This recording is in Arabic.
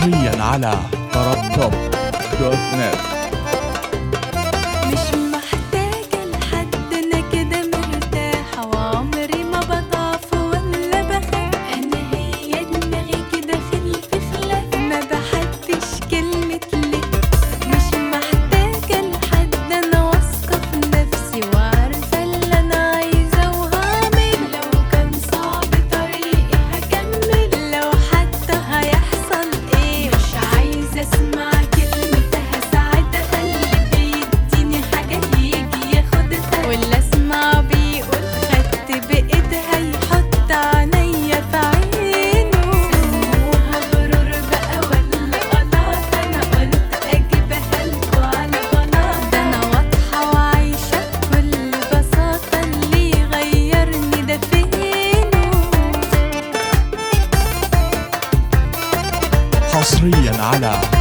حصريا على طربطب.net. مش محتاجة لحد، أنا كده مرتاحة وعمري ما بضعف ولا بخاف. أنا هي دماغي كده خلف خلاف، ما بحبش كلمة ليه. مش محتاجة لحد، أنا واثقة في نفسي وعارفة اللي أنا عايزة وهعمل. لو كان صعب طريقي هكمل، لو حتى هيحصل إيه مش عايزة أسمع كلمتها. ساعتها قلبي بيديني حاجة يجي ياخدها، ولا أسمع بيقول خدت بإيدها يحط عينيا في عينه. سموها غرور بقى ولا قناعة، أنا قلت أجيبها لكوا على قناعة. ده أنا واضحة وعايشة بكل بساطة، اللي يغيرني ده فينه. حصريا على